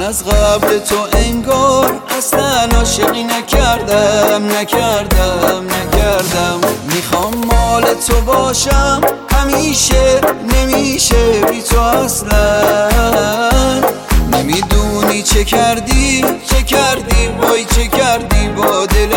از قبل تو انگار اصلا عاشقی نکردم. میخوام مال تو باشم همیشه، نمیشه بی تو اصلا. نمیدونی چه کردی وای چه کردی با دل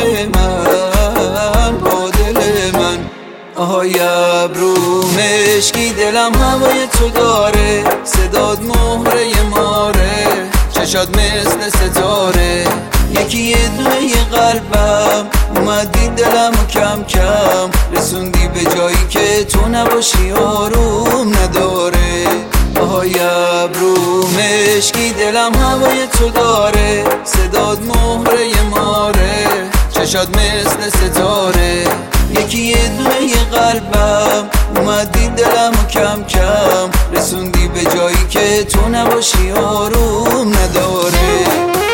من. آهای ابرو مشکی دلم هوای تو داره، صداد مهره ماره، چشات مثل ستاره. یکی دونه یه قلبم اومدی دلمو کم کم رسوندی به جایی که تو نباشی آروم نداره. آهای ابرو مشکی دلم هوای تو داره، صداد مهره ماره، چشات مثل ستاره. یکی دونه یه قلبم اومدی دلمو کم کم رسوندی به جایی که تو نباشی آروم نداره.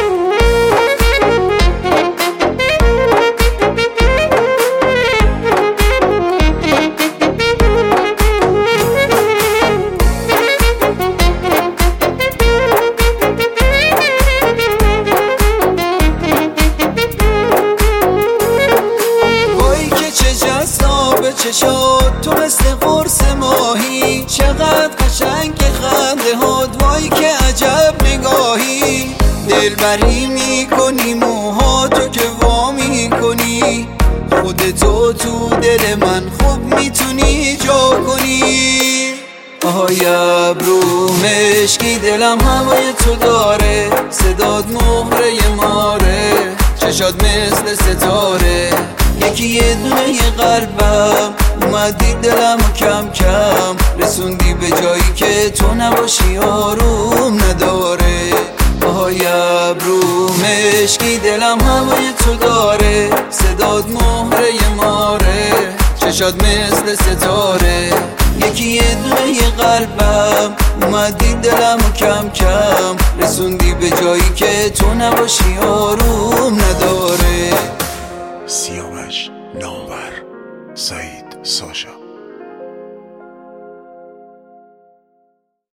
چشات تو مثل قرص ماهی، چقدر قشنگ خنده هات، وای که عجب نگاهی. دلبری میکنی موهاتو که وا میکنی، خودتو تو دل من خوب میتونی جا کنی. آهای ابرو مشکی دلم هوای تو داره، صداد مهره ماره، چشات مثل ستاره. یکی دونه یه قلبم اومدی دلمو کم کم رسوندی به جایی که تو نباشی آروم نداره. آهای ابرو مشکی دلم هوای تو داره، صداد مهره ماره، چشات مثل ستاره. یکی دونه یه قلبم اومدی دلمو کم کم رسوندی به جایی که تو نباشی آروم نداره. سیاوش نامور، سعید ساشا.